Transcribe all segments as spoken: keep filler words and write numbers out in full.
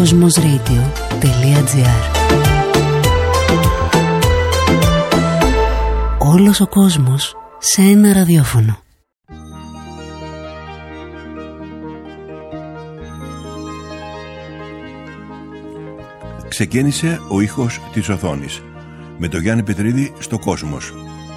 Κοσμοσradio τελεία τζι άρ. Όλος ο κόσμος σε ένα ραδιόφωνο. Ξεκίνησε ο ήχος της οθόνης με τον Γιάννη Πετρίδη στο Κόσμος.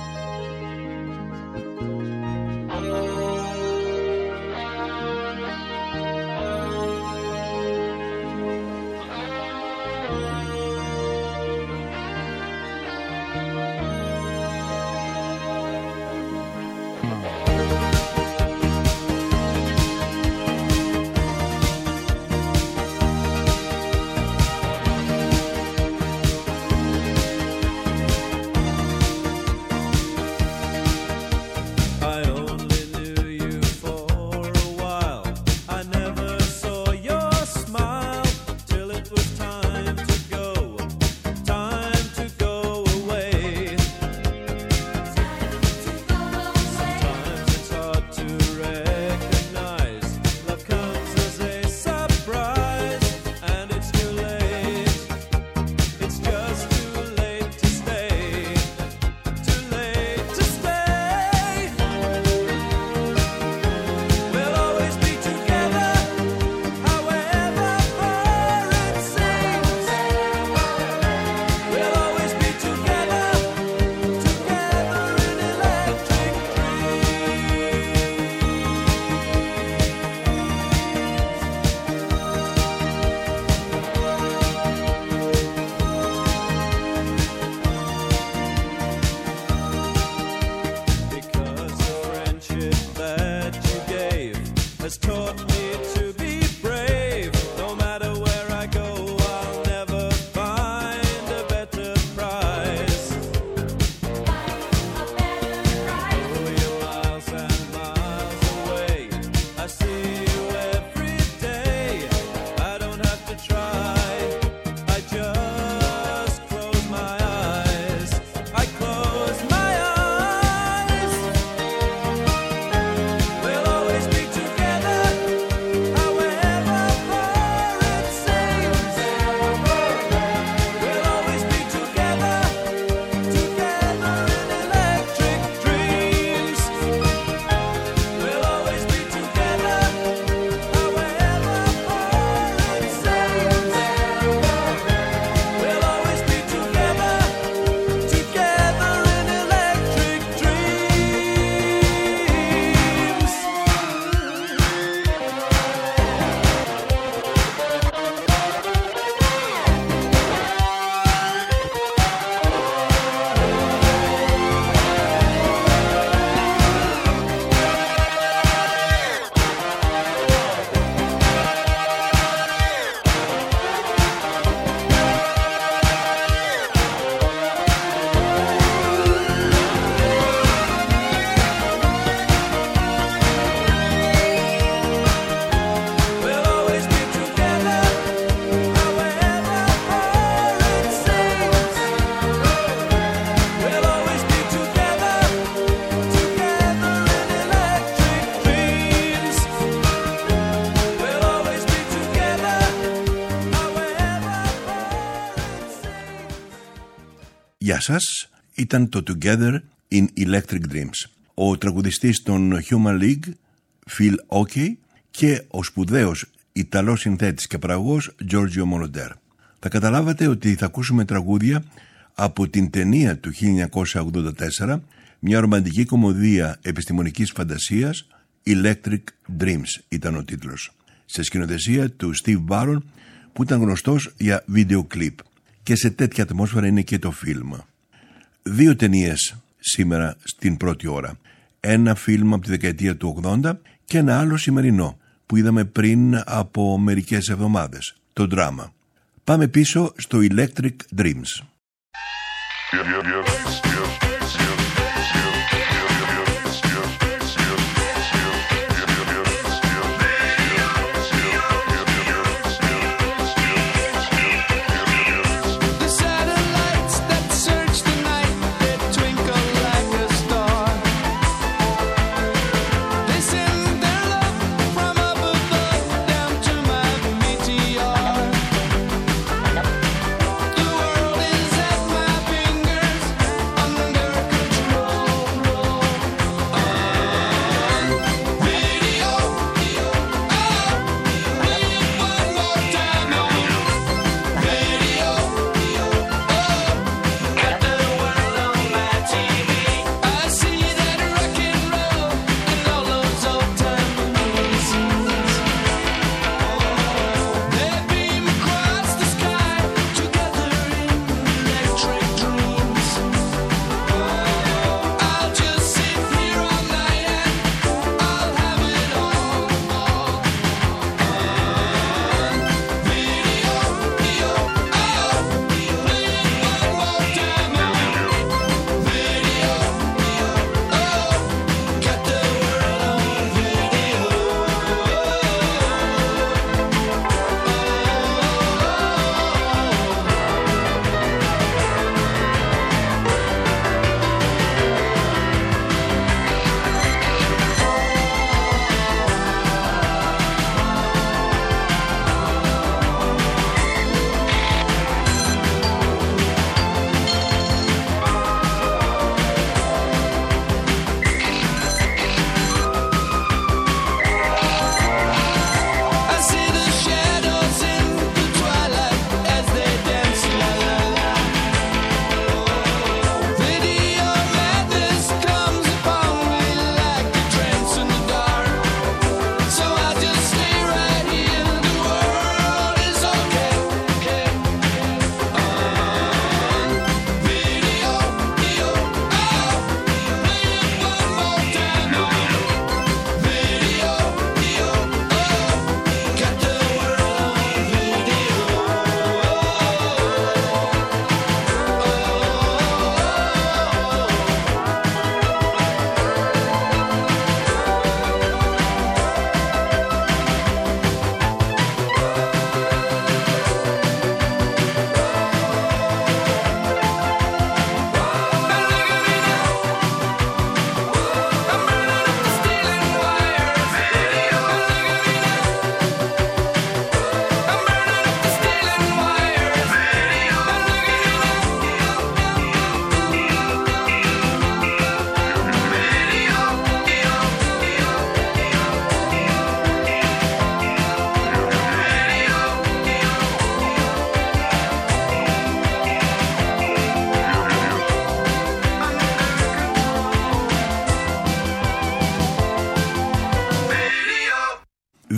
Γεια σας, ήταν το Together in Electric Dreams. Ο τραγουδιστής των Human League, Phil Oakey, και ο σπουδαίος Ιταλός συνθέτης και παραγωγός Giorgio Moroder. Θα καταλάβατε ότι θα ακούσουμε τραγούδια από την ταινία του χίλια εννιακόσια ογδόντα τέσσερα, μια ρομαντική κομμωδία επιστημονικής φαντασίας, Electric Dreams ήταν ο τίτλος, σε σκηνοθεσία του Steve Barron, που ήταν γνωστός για βίντεο κλιπ. Και σε τέτοια ατμόσφαιρα είναι και το φιλμ. Δύο ταινίες σήμερα στην πρώτη ώρα. Ένα φιλμ από τη δεκαετία του ογδόντα και ένα άλλο σημερινό που είδαμε πριν από μερικές εβδομάδες, το δράμα. Πάμε πίσω στο Electric Dreams. They send their love from up above down to my meteor.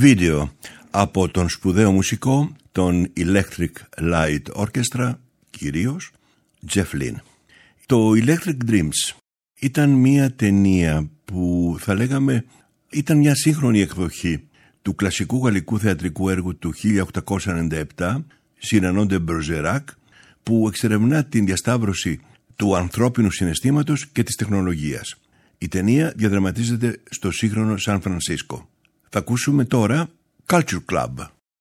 Video από τον σπουδαίο μουσικό, τον Electric Light Orchestra, κυρίως Jeff Lynne. Το Electric Dreams ήταν μια ταινία που θα λέγαμε ήταν μια σύγχρονη εκδοχή του κλασικού γαλλικού θεατρικού έργου του χίλια οκτακόσια ενενήντα επτά, Cyrano de Bergerac, που εξερευνά την διασταύρωση του ανθρώπινου συναισθήματος και της τεχνολογίας. Η ταινία διαδραματίζεται στο σύγχρονο Σαν Φρανσίσκο. Θα ακούσουμε τώρα Culture Club.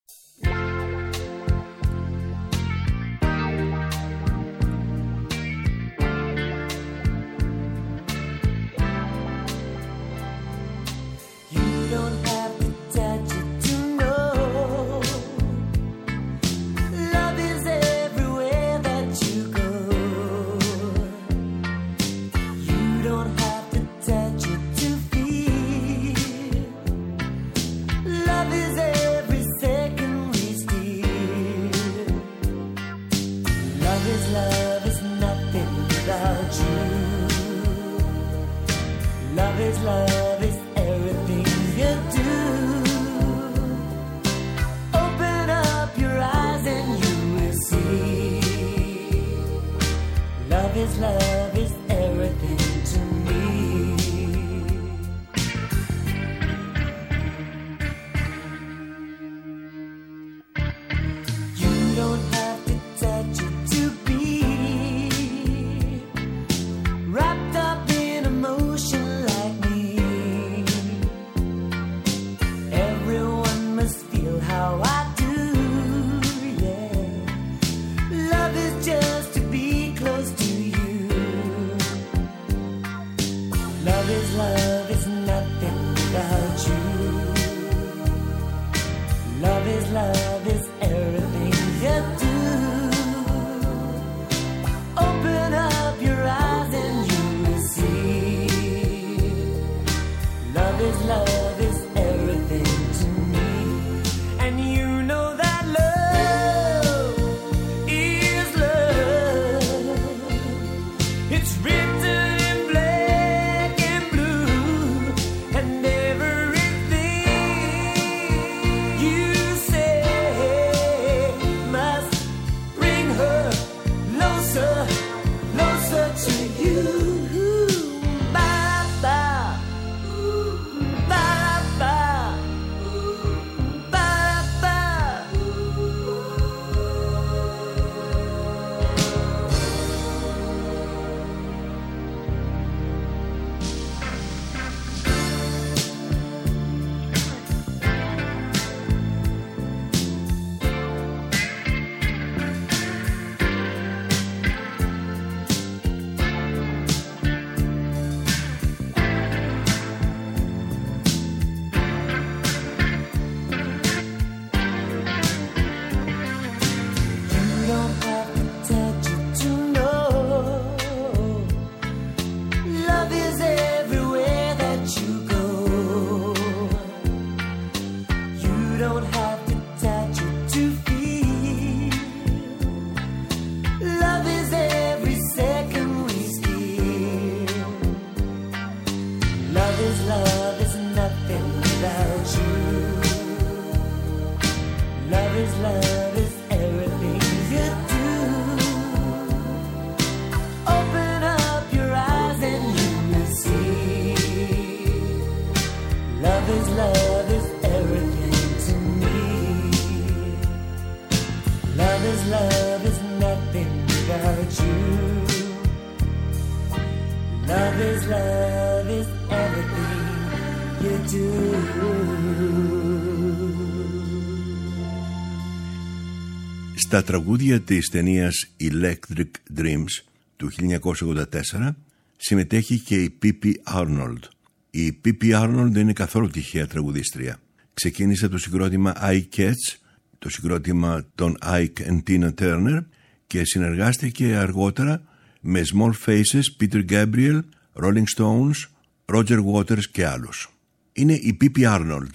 Στα τραγούδια της ταινίας Electric Dreams του χίλια εννιακόσια ογδόντα τέσσερα συμμετέχει και η Πίπι Άρνολντ. Η Πίπι Άρνολντ δεν είναι καθόλου τυχαία τραγουδίστρια. Ξεκίνησε το συγκρότημα I Cats, το συγκρότημα των Ike and Tina Turner, και συνεργάστηκε αργότερα με Small Faces, Peter Gabriel, Rolling Stones, Roger Waters και άλλους. Είναι η Πίπι Άρνολντ.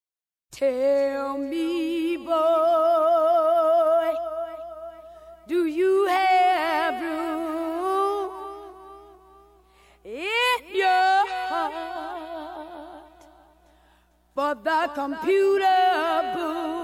Tell me, boy, do you have room in your heart for the computer booth.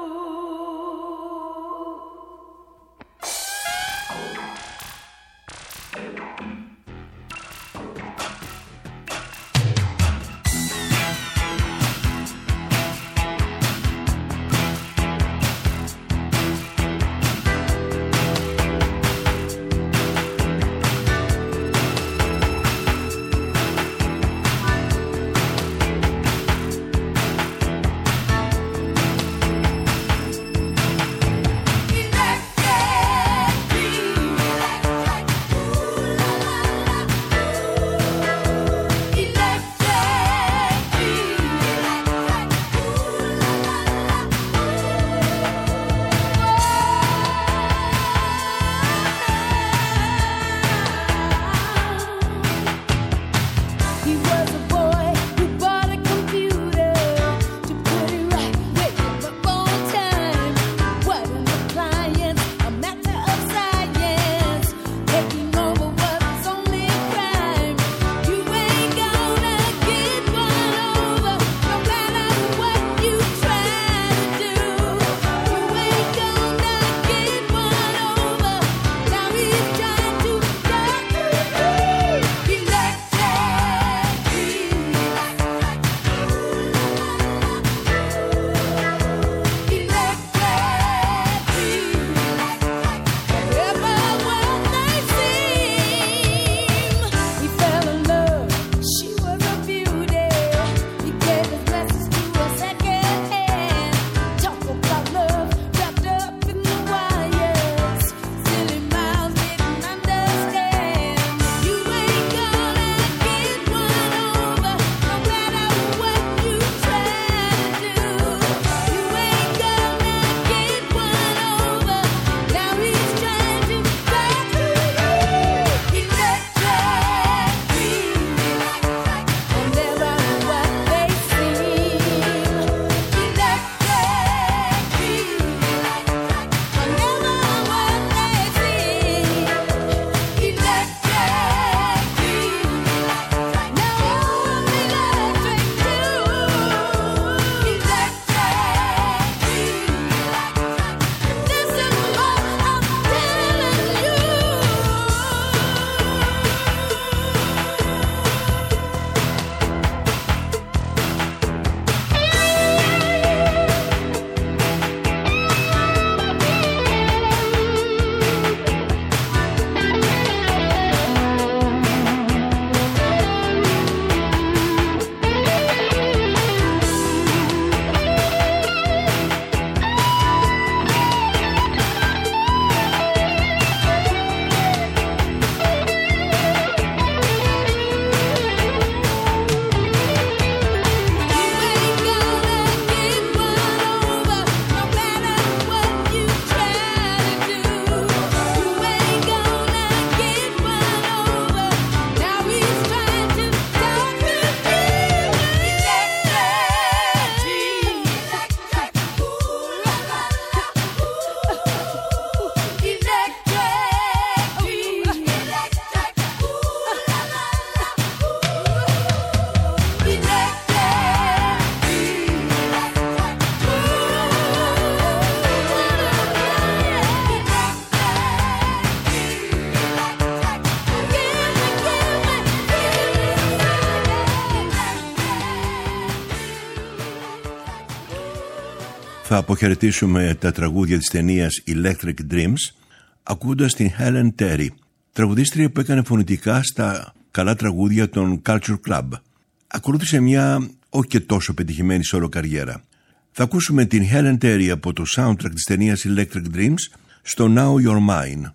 Θα αποχαιρετήσουμε τα τραγούδια της ταινίας Electric Dreams ακούγοντας την Helen Terry, τραγουδίστρια που έκανε φωνητικά στα καλά τραγούδια των Culture Club. Ακολούθησε μια όχι και τόσο πετυχημένη solo καριέρα. Θα ακούσουμε την Helen Terry από το soundtrack της ταινίας Electric Dreams στο Now You're Mine.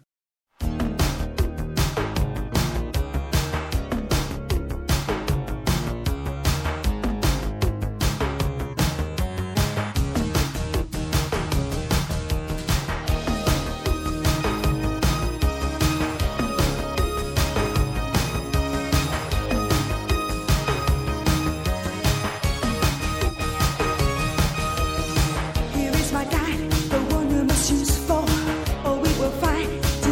Here is my guide, the one you must use for, or we will fight.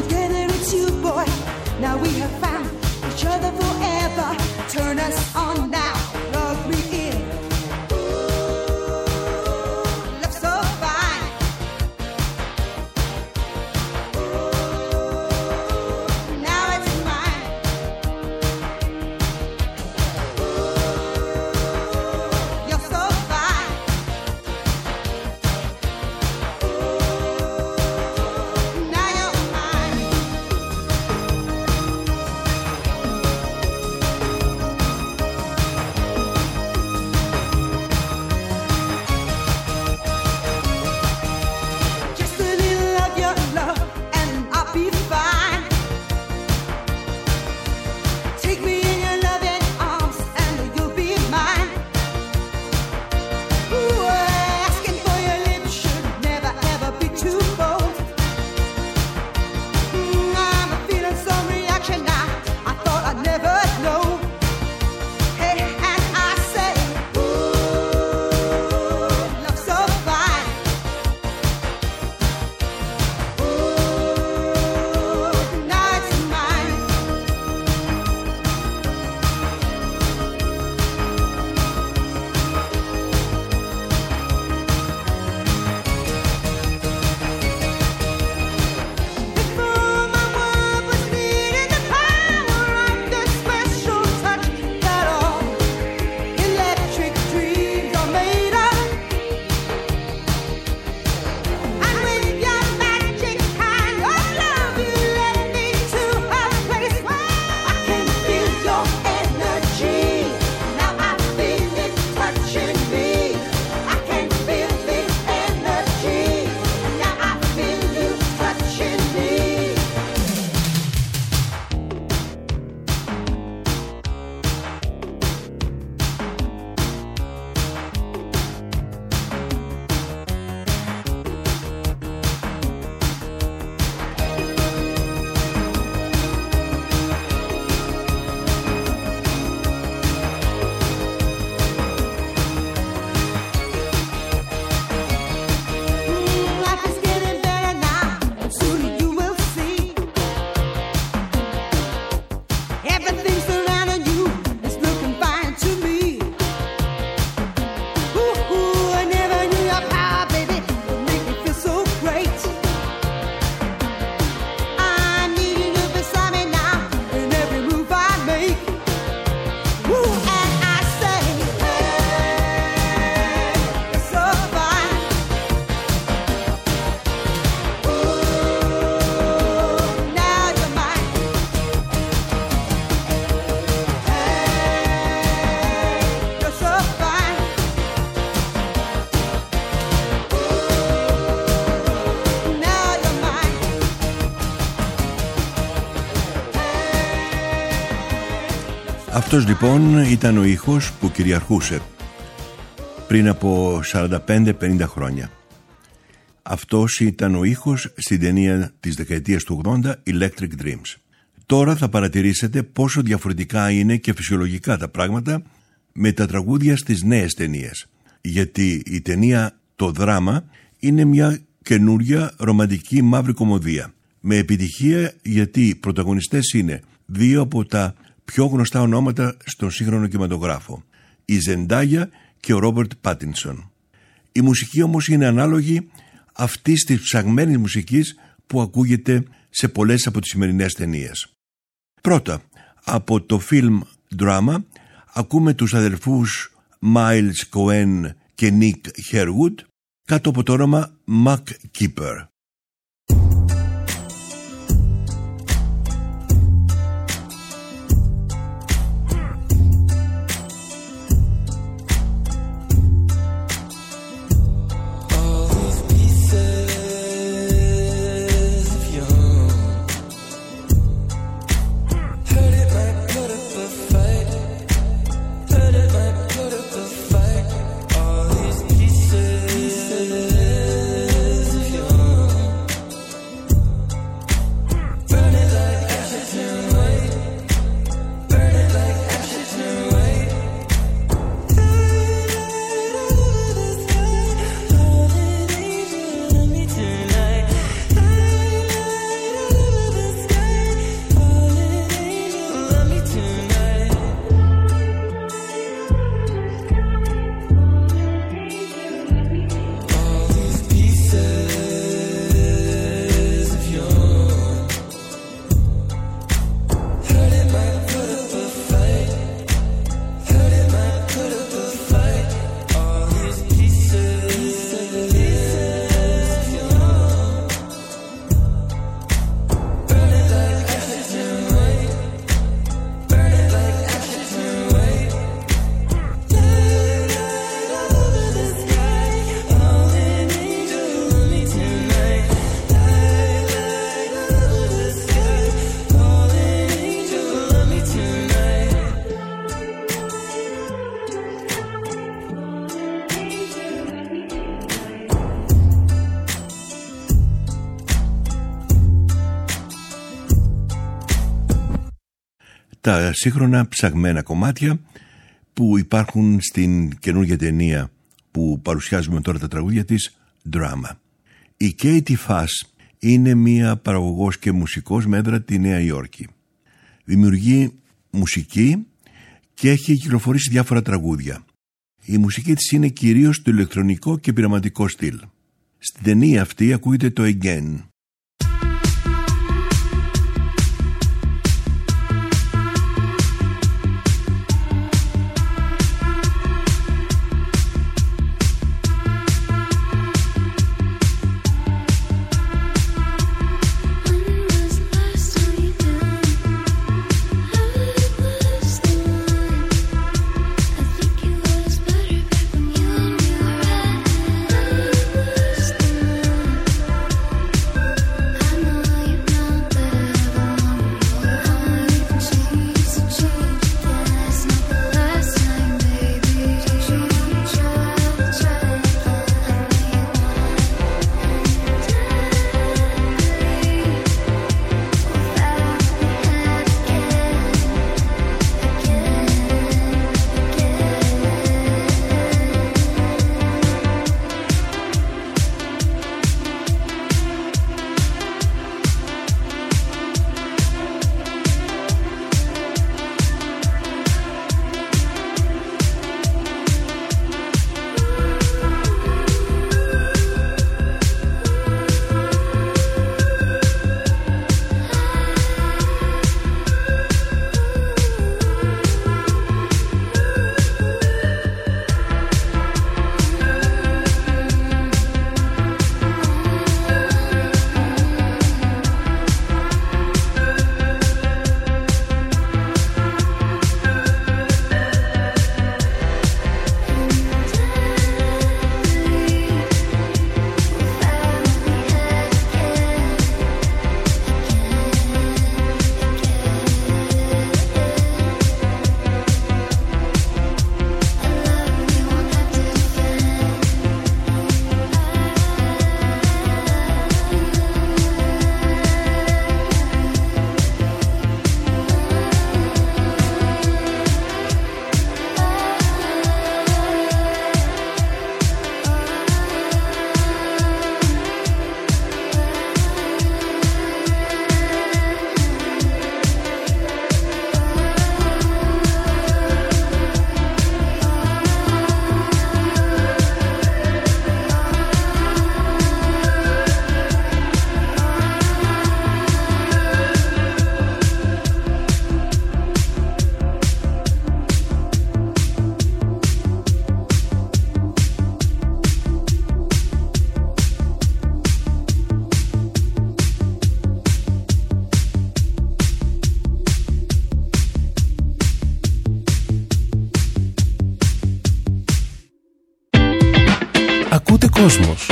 Αυτός λοιπόν ήταν ο ήχος που κυριαρχούσε πριν από σαράντα πέντε πενήντα χρόνια. Αυτός ήταν ο ήχος στην ταινία της δεκαετίας του ογδόντα Electric Dreams. Τώρα θα παρατηρήσετε πόσο διαφορετικά είναι και φυσιολογικά τα πράγματα με τα τραγούδια στις νέες ταινίες. Γιατί η ταινία «Το δράμα» είναι μια καινούρια ρομαντική μαύρη κωμωδία με επιτυχία, γιατί οι πρωταγωνιστές είναι δύο από τα πιο γνωστά ονόματα στον σύγχρονο κινηματογράφο, η Ζεντάγια και ο Ρόμπερτ Πάτινσον. Η μουσική όμως είναι ανάλογη αυτής της ψαγμένης μουσικής που ακούγεται σε πολλές από τις σημερινές ταινίες. Πρώτα, από το φιλμ Drama ακούμε τους αδελφούς Miles Cohen και Nick Herwood κάτω από το όνομα Mac Keeper. Τα σύγχρονα ψαγμένα κομμάτια που υπάρχουν στην καινούργια ταινία που παρουσιάζουμε τώρα τα τραγούδια της, Drama. Η Katie Fass είναι μία παραγωγός και μουσικός με έδρα τη Νέα Υόρκη. Δημιουργεί μουσική και έχει κυκλοφορήσει διάφορα τραγούδια. Η μουσική της είναι κυρίως το ηλεκτρονικό και πειραματικό στυλ. Στην ταινία αυτή ακούγεται το Again. Thank you. κόσμος.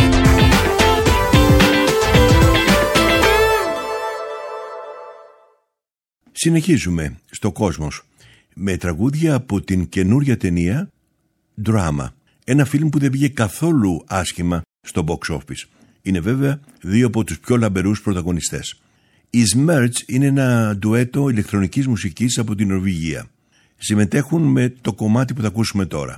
Συνεχίζουμε στο Κόσμος με τραγούδια από την καινούρια ταινία Drama. Ένα φιλμ που δεν βγήκε καθόλου άσχημα στο box office. Είναι βέβαια δύο από τους πιο λαμπερούς πρωταγωνιστές. Οι Smerts είναι ένα ντουέτο ηλεκτρονικής μουσικής από την Νορβηγία. Συμμετέχουν με το κομμάτι που θα ακούσουμε τώρα.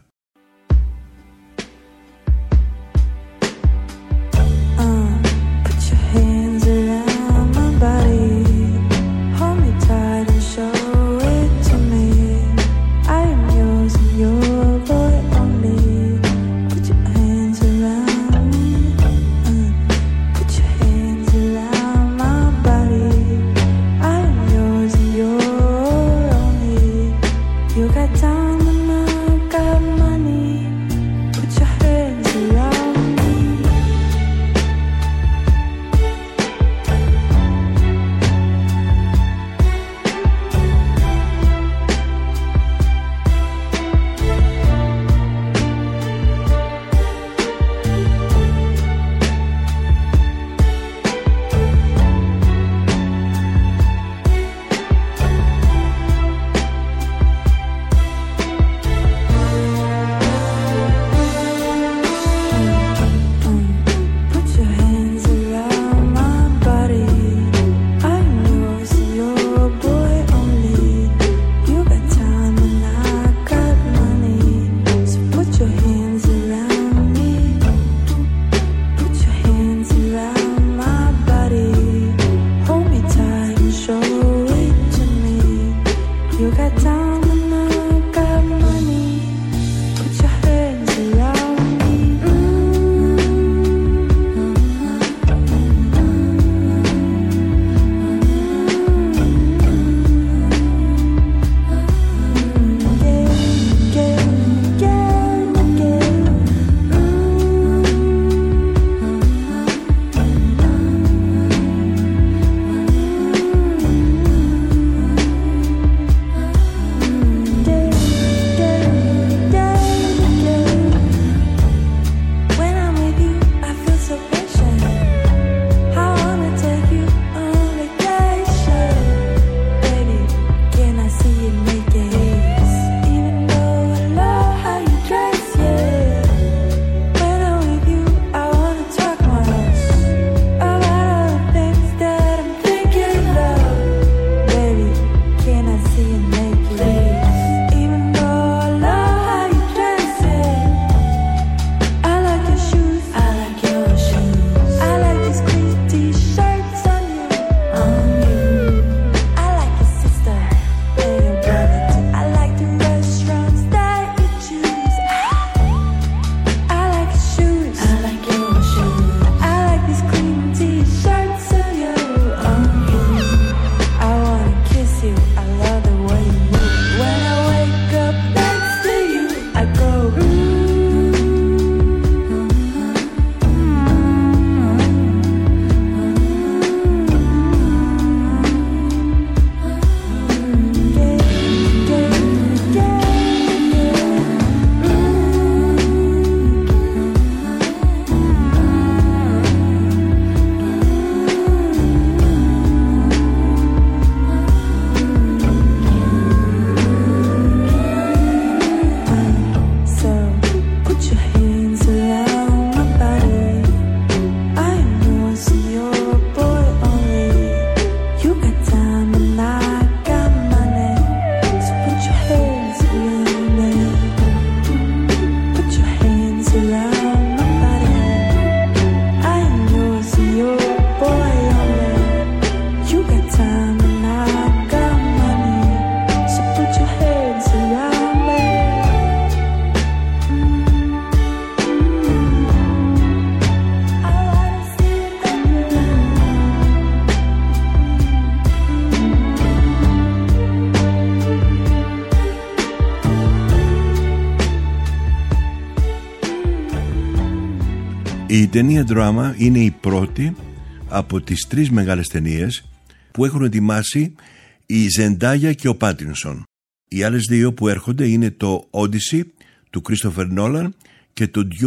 Η ταινία Drama είναι η πρώτη από τις τρεις μεγάλες ταινίες που έχουν ετοιμάσει η Ζεντάγια και ο Πάτινσον. Οι άλλες δύο που έρχονται είναι το Odyssey του Christopher Nolan και το Dune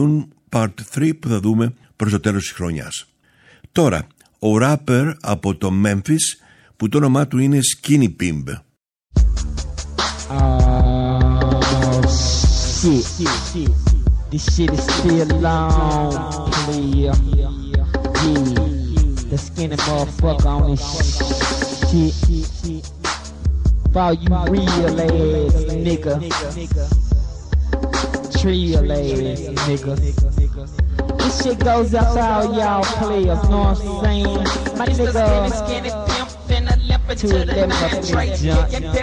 Part τρία που θα δούμε προς το τέλος της χρονιάς. Τώρα, ο rapper από το Memphis που το όνομά του είναι Skinny Pimp. Oh, shit. This shit is still long, player. Yeah, the skinny motherfucker on this shit. For you real ass nigga, trill ass nigga. This shit goes out to all y'all players, know what I'm saying? My nigga, two of them up in the junk.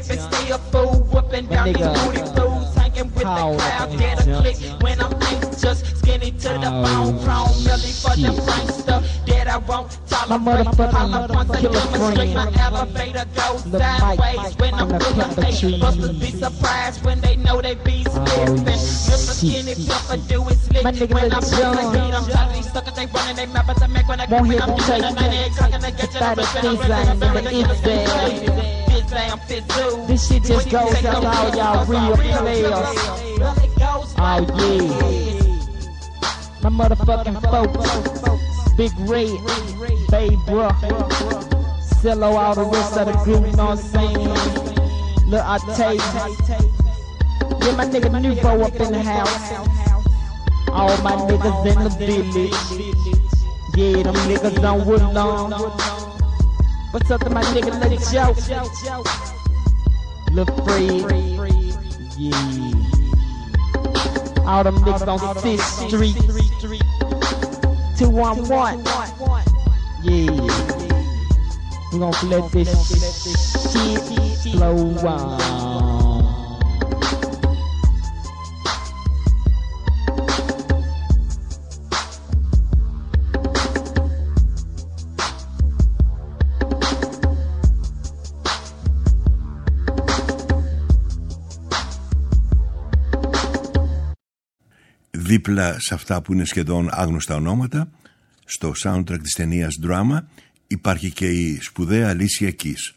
My nigga, Paul up in the junk. When I'm anxious, skinny to the bone, chrome, really for the frank stuff that I won't tolerate. My motherfucking killer friend, my elevator goes sideways when I'm feeling hate. Busters be surprised when they know they be skipping. Mister Skinny Pepper do it slick. My nigga when Lil I'm Jon. feeling hate, I'm tired of these suckers, they running they mouth at the Mac when I Won't come in, hit I'm the doing tape, the ninety-eight clocking, they get to the Started rip and I'm design ripping, in the Fizzam. This shit just goes out to all y'all real players. Oh yeah, my motherfucking folks, Big Red, Babe Bruh, Cello, all the rest of the group, you know what I'm saying? Lil Octavia, yeah, my nigga Nuvo up in the house. All my niggas in the village, yeah, them niggas on Woodlawn. What's up to my nigga Lil Joe, Lil Fred, yeah. All them niggas on Sixth Street, two one one, yeah. We gon' let this shit flow on. Δίπλα σε αυτά που είναι σχεδόν άγνωστα ονόματα, στο soundtrack της ταινίας Drama υπάρχει και η σπουδαία Alicia Keys.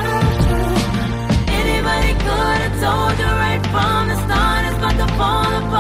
Anybody could have told you right from the start it's about to fall apart.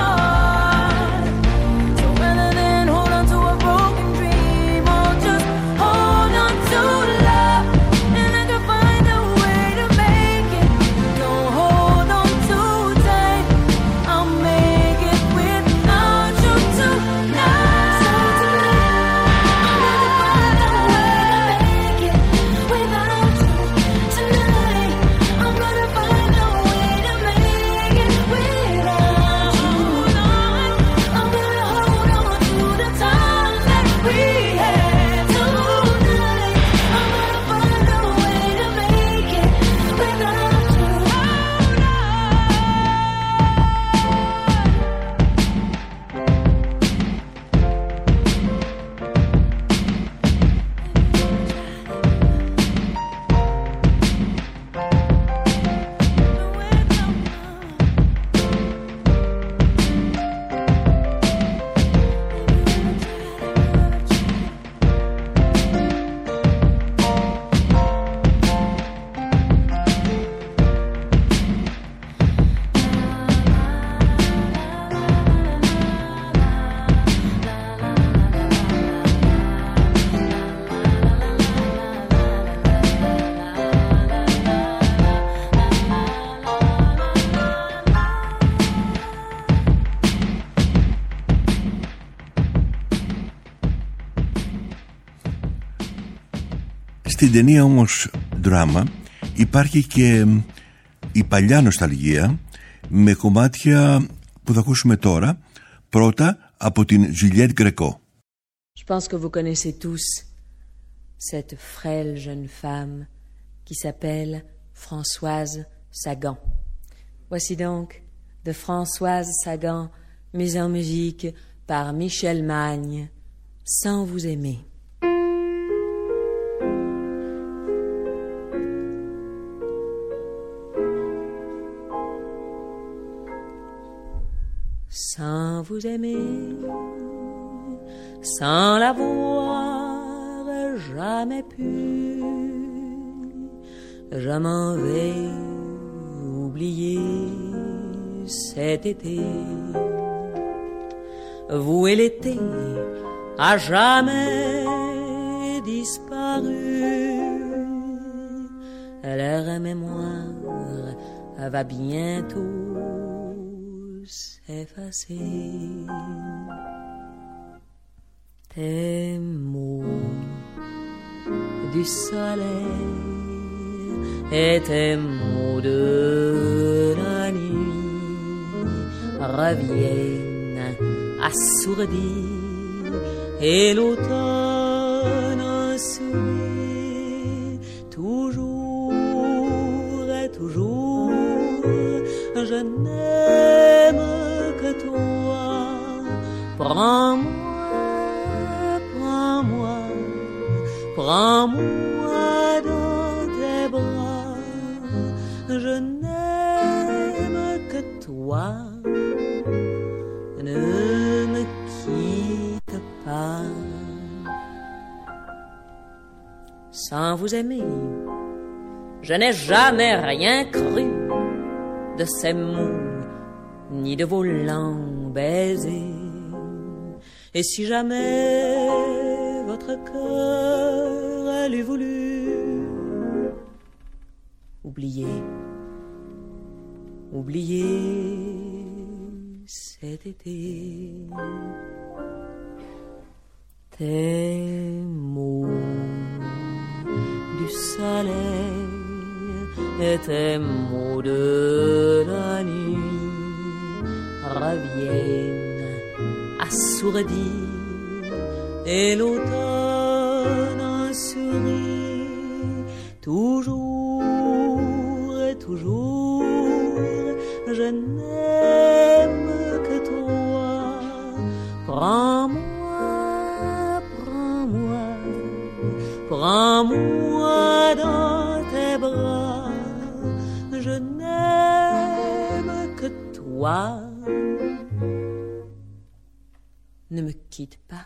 Στην ταινία όμως δράμα υπάρχει και η παλιά νοσταλγία με κομμάτια που θα ακούσουμε τώρα, πρώτα από την Juliette Gréco. Je pense que vous connaissez tous cette frêle jeune femme qui s'appelle Françoise Sagan. Voici donc de Françoise Sagan, mise en musique par Michel Magne, Sans vous aimer. Sans vous aimer, sans l'avoir jamais pu, je m'en vais oublier cet été. Vous et l'été a jamais disparu, leur mémoire va bientôt s'effacer. Tes mots du soleil et tes mots de la nuit reviennent assourdis et l'automne sourit toujours et toujours. Je n'aime que toi. Prends-moi, prends-moi, prends-moi dans tes bras. Je n'aime que toi. Ne me quitte pas. Sans vous aimer, je n'ai jamais rien cru de ces mots, ni de vos longs baisers. Et si jamais votre cœur l'eût voulu, oubliez, oubliez cet été. Tes mots du soleil et tes mots de la nuit reviennent assourdis et l'automne sourit toujours et toujours. Je n'aime que toi. Prends-moi, prends-moi, prends-moi dans tes bras. Je n'aime que toi. Ne me quitte pas.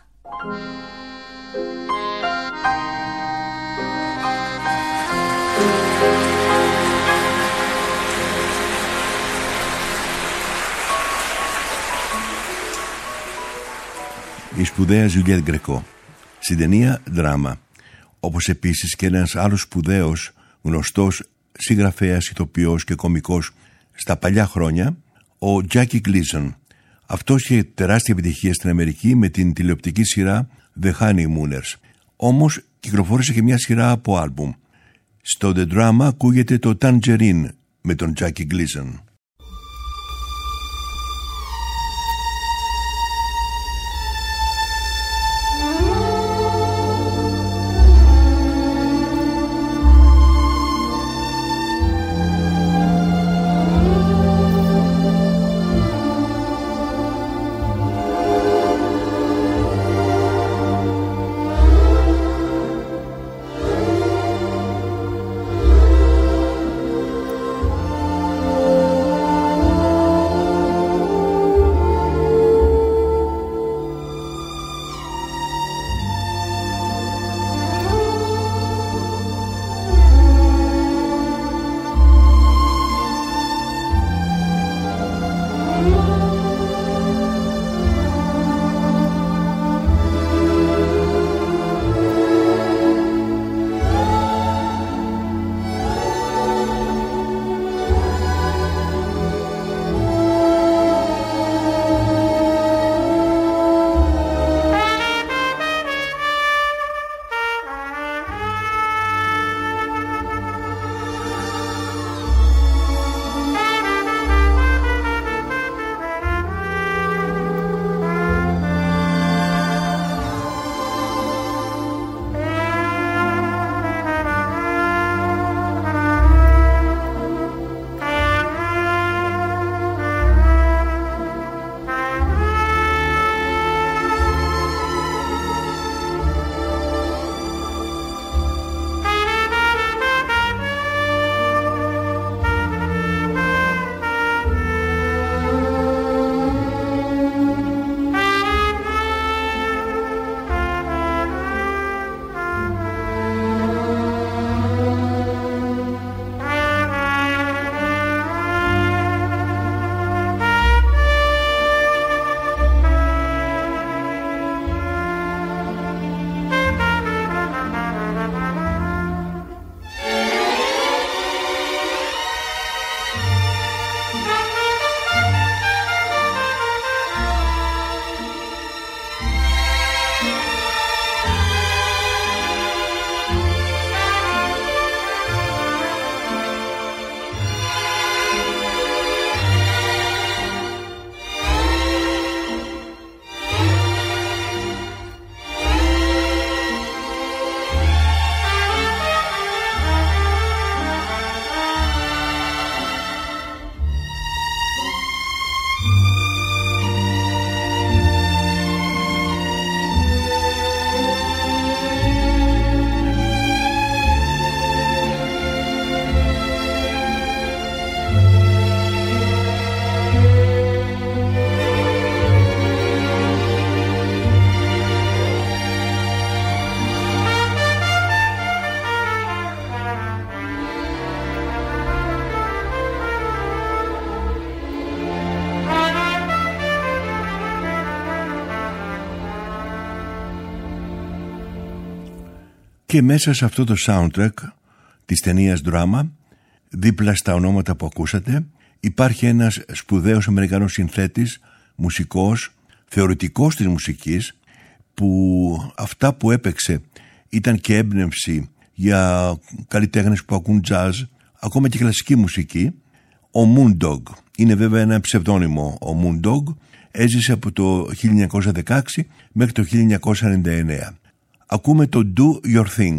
Η σπουδαία Juliette Gréco στην ταινία δράμα, όπως επίσης και ένας άλλος σπουδαίος γνωστός συγγραφέας, ηθοποιός και κωμικός στα παλιά χρόνια, ο Jackie Gleason. Αυτός είχε τεράστια επιτυχία στην Αμερική με την τηλεοπτική σειρά The Honeymooners. Όμως κυκλοφόρησε και μια σειρά από άλμπουμ. Στο The Drama ακούγεται το Tangerine με τον Jackie Gleason. Oh Και μέσα σε αυτό το soundtrack της ταινίας Drama, δίπλα στα ονόματα που ακούσατε, υπάρχει ένας σπουδαίος Αμερικανός συνθέτης, μουσικός, θεωρητικός της μουσικής, που αυτά που έπαιξε ήταν και έμπνευση για καλλιτέχνες που ακούν jazz, ακόμα και κλασική μουσική. Ο Moondog είναι βέβαια ένα ψευδόνυμο. Ο Moondog έζησε από το χίλια εννιακόσια δεκαέξι μέχρι το χίλια εννιακόσια ενενήντα εννέα. Ακούμε το Do Your Thing.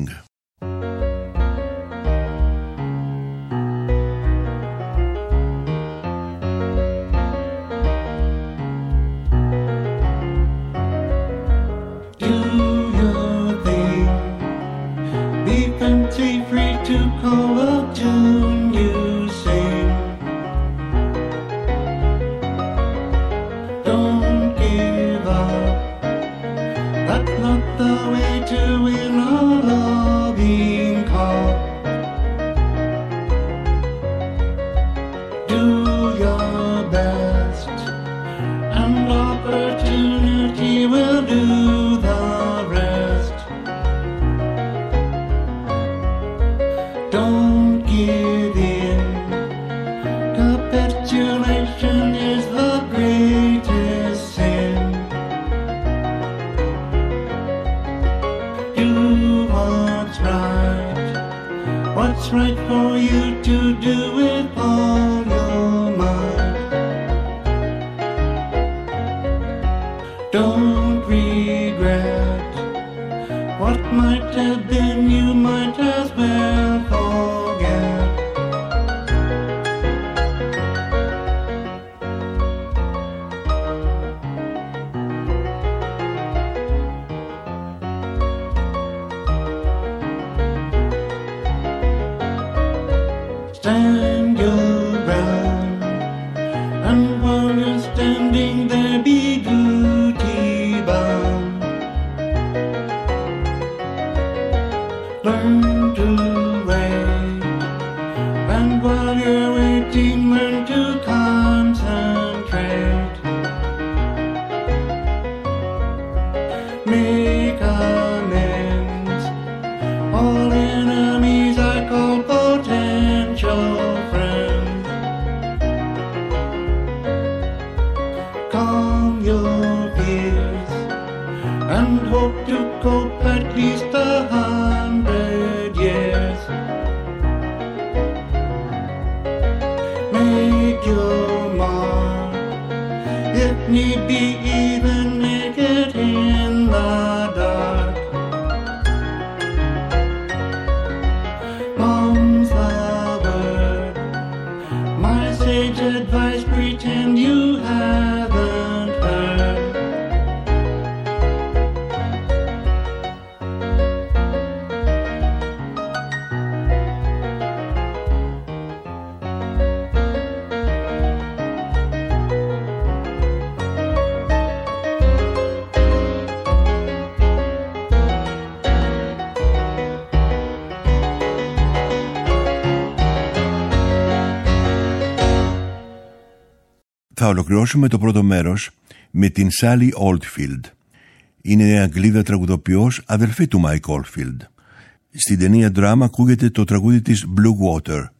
Θα ολοκληρώσουμε το πρώτο μέρος με την Sally Oldfield. Είναι Αγγλίδα τραγουδοποιός, αδελφή του Mike Oldfield. Στην ταινία Drama ακούγεται το τραγούδι της Blue Water.